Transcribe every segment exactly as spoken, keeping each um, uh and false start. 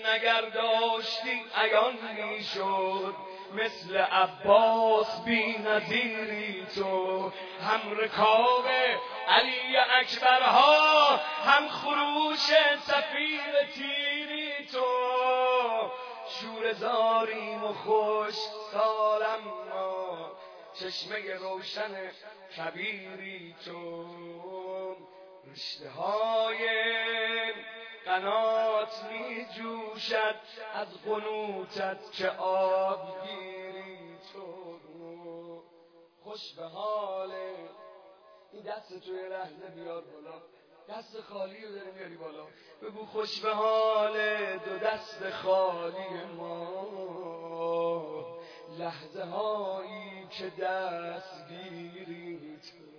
اگر داشتی عیان میشد مثل عباس بی نظیری تو، هم رکاب علی اکبرها هم خروش سفیر تیری تو، شور زاریم و خوش سالم ما چشمه روشن کبیری تو، رشته های قنات می جوشد از قنوتت که آبگیری تو، خوش به حال این دست توی لحظه بیار بالا، دست خالی رو داری میاری بالا، بگو خوش به حال دو دست خالی ما، لحظه هایی که دستگیری تو.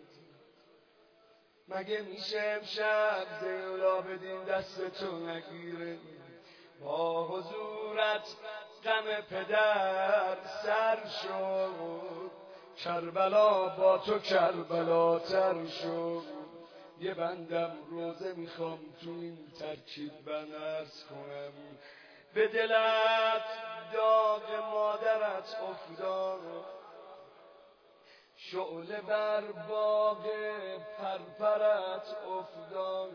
مگه میشه امشب زینالعابدین دست تو نگیره، با حضورت غم پدر سر شد، کربلا با تو کربلا تر شد، یه بندم روزه میخوام تو این ترکیب بنرس کنم، به دلت داغ مادرت افتاد، شعله بر باغ پرپرت افتاد،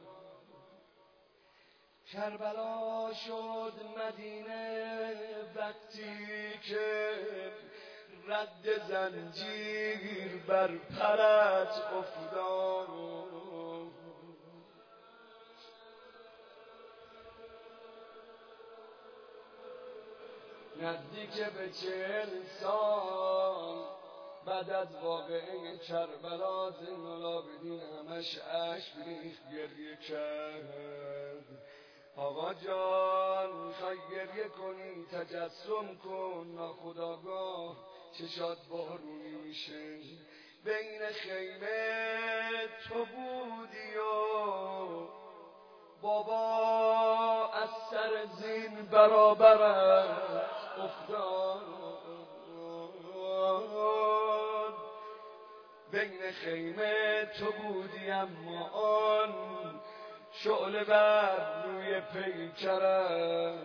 کربلا شد مدینه وقتی که رد زنجیر بر پرت افتاد، نزدیک به چهل سال بعد از واقعه کربلا زینالعابدین همش اشک ریخت گریه کرد. آقا جان میخوای گریه کنی تجسم کن، ناخودآگاه چشات بارونی میشه، بین خیمه تو بودی و بابا از سر زین برابرت افتاد، بین خیمه تو بودی اما آن شعله بر روی پیکرت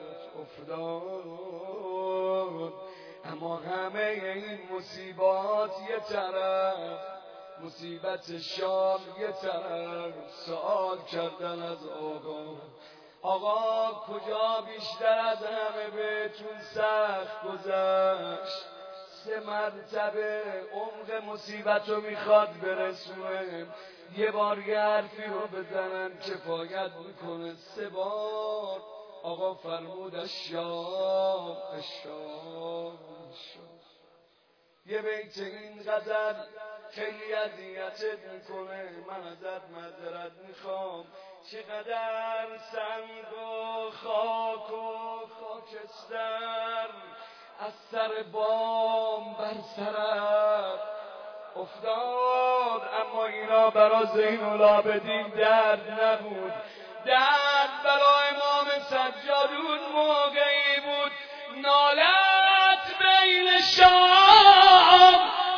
افتاد، اما همه این مصیبات یه طرف، مصیبت شام یه طرف، سوال کردن از آقا، آقا کجا بیشتر از همه بهتون سخت گذشت، سه مرتبه عمق مصیبت رو میخواد برسونه، یه بار یه حرفی رو بزنن کفایت میکنه، سه بار آقا فرمود الشام الشام الشام. یه بیت این غزل خیلی اذیتت میکنه، من ازت معذرت میخوام، چقدر سنگ و خاک و خاکستر از سر بام بر سرت افتاد، اما اینا برا زینالعابدین درد نبود، درد برا امام سجاد اون موقعی بود نالت بین شام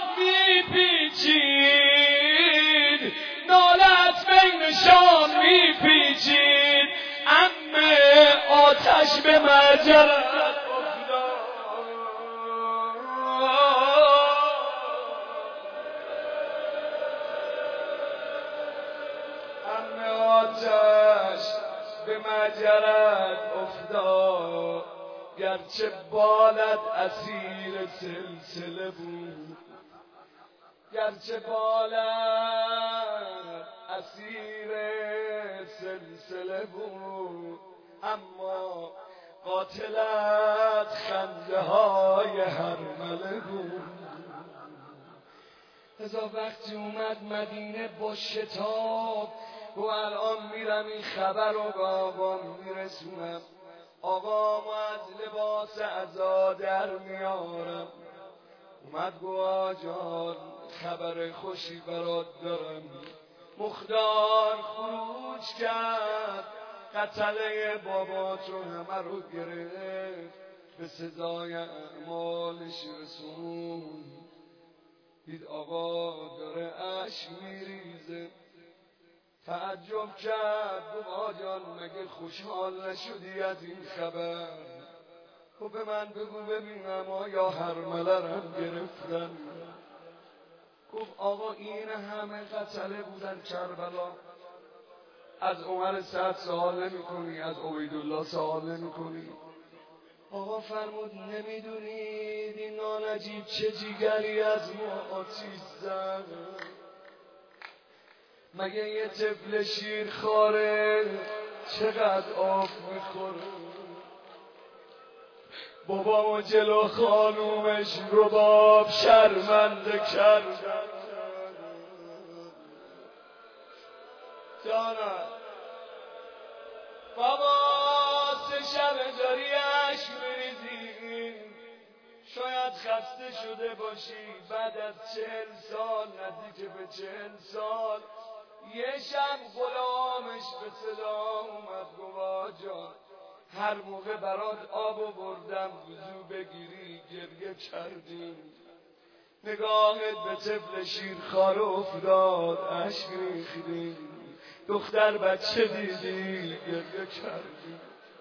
میپیچید، نالت بین شام میپیچید، اما آتش به مجرد به مجرد افتاد، گرچه بالت اسیر سلسله بود، گرچه بالت اسیر سلسله بود، اما قاتلت خنده های هرمله بود. ازا وقتی اومد مدینه با شتاب گو الان میرم این خبر رو به آقا میرسونم، آقا ما از لباس عزا در میارم، اومد گو آجان خبر خوشی برات دارم، مخدار خروج کرد قتله باباتو همه رو گرفت، به سزای اعمالش رسون، دید آقا داره اشک میریزه، تعجب کرد بابا جان مگه خوشحال نشدی از این خبر؟ خب به من بگو ببینم آیا هرملرم گرفتن؟ گفت آقا این همه قتله بودن کربلا، از عمر سعد سوال نمی کنی؟ از عبیدالله سوال نمی کنی؟ آقا فرمود نمیدونید این نانجیب چه جیگری از ما آتیش زد؟ مگه یه طفل شیر خاره چقدر آب میخوره؟ بابا و جلو خانومش رباب شرمنده کردن. جانم بابا سه شب داری عشق میریزی، شاید خسته شده باشی بعد از چهل سال، نزدیک به چهل سال. یه شب غلامش به صدا اومد گفت جان هر موقع برات آب بردم وضو بگیری گریه کردیم. نگاهت به طفل شیرخوار افتاد اشک ریختی، دختر بچه دیدی گریه کردی.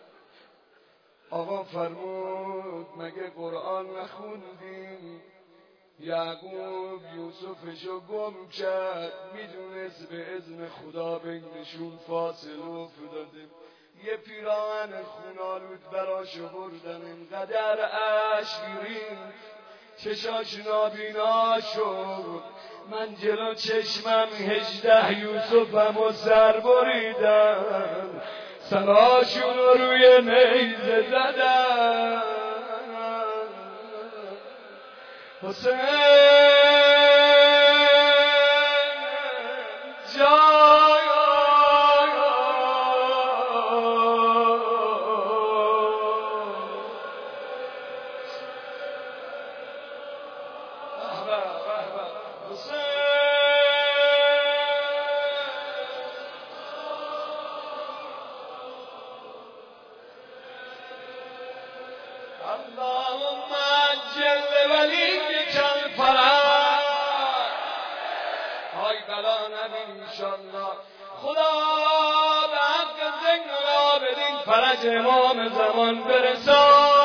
آقا فرمود مگه قرآن نخوندی؟ یعقوب یوسفشو گم کرد، میدونست به اذن خدا بینشون فاصله افتاده. یه پیراهن خونالود براش بردن، اینقدر اشک ریخت چشاش نابینا شد. من جلو چشمم هجده یوسفم و سر بریدم، سراشون رو روی نیزه زدم. حسین جای اللهم عجل ولیک الفرج. های بلا نبین انشالله. خدا به حق ذکر العابدین فرج امام زمان برسان.